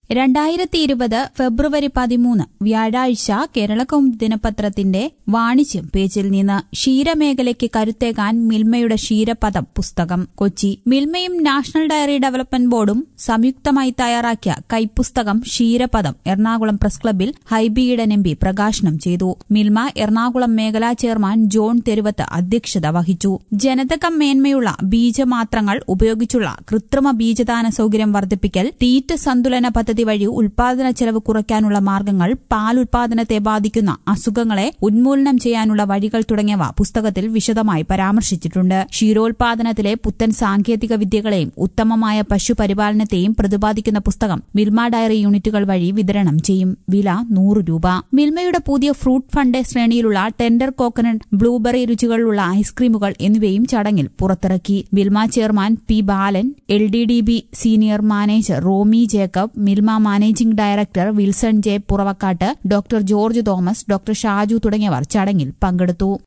2020 ഫെബ്രുവരി 13 വ്യാഴാഴ്ച കേരളകൗമുദി ദിനപത്രത്തിന്റെ വാണിജ്യം പേജിൽ നിന്ന് ക്ഷീരമേഖലയ്ക്ക് കരുത്തേകാൻ മിൽമയുടെ ക്ഷീരപഥം പുസ്തകം കൊച്ചി. മിൽമയും നാഷണൽ ഡയറി ഡെവലപ്മെന്റ് ബോർഡും സംയുക്തമായി തയ്യാറാക്കിയ കൈപ്പുസ്തകം ക്ഷീരപഥം എറണാകുളം പ്രസ് ക്ലബ്ബിൽ ഹൈബി ഈഡൻ എം പി പ്രകാശനം ചെയ്തു. മിൽമ എറണാകുളം മേഖലാ ചെയർമാൻ ജോൺ തെരുവത്ത് അധ്യക്ഷത വഹിച്ചു. ജനിതക മേന്മയുള്ള ബീജമാത്രങ്ങൾ ഉപയോഗിച്ചുള്ള കൃത്രിമ ബീജദാന സൌകര്യം വർദ്ധിപ്പിക്കൽ, തീറ്റ സന്തുലന പദ്ധതി വഴി ഉൽപാദന ചെലവ് കുറയ്ക്കാനുള്ള മാർഗ്ഗങ്ങൾ, പാൽ ഉൽപാദനത്തെ ബാധിക്കുന്ന അസുഖങ്ങളെ ഉന്മൂലനം ചെയ്യാനുള്ള വഴികൾ തുടങ്ങിയവ പുസ്തകത്തിൽ വിശദമായി പരാമർശിച്ചിട്ടുണ്ട്. ക്ഷീരോത്പാദനത്തിലെ പുത്തൻ സാങ്കേതിക വിദ്യകളെയും ഉത്തമമായ പശുപരിപാലനത്തെയും പ്രതിപാദിക്കുന്ന പുസ്തകം മിൽമ ഡയറി യൂണിറ്റുകൾ വഴി വിതരണം ചെയ്യും. വില 100 രൂപ. മിൽമയുടെ പുതിയ ഫ്രൂട്ട് ഫണ്ട് ശ്രേണിയിലുള്ള ടെൻഡർ കോക്കനട്ട്, ബ്ലൂബെറി രുചികളിലുള്ള ഐസ്ക്രീമുകൾ എന്നിവയും ചടങ്ങിൽ പുറത്തിറക്കി. Milma chairman P Balan, LDDB senior manager Romy Jacob, Milma managing director Wilson J Puravakkatt, doctor George Thomas, doctor Shaju തുടങ്ങിയവർ ചടങ്ങിൽ പങ്കെടുത്തു.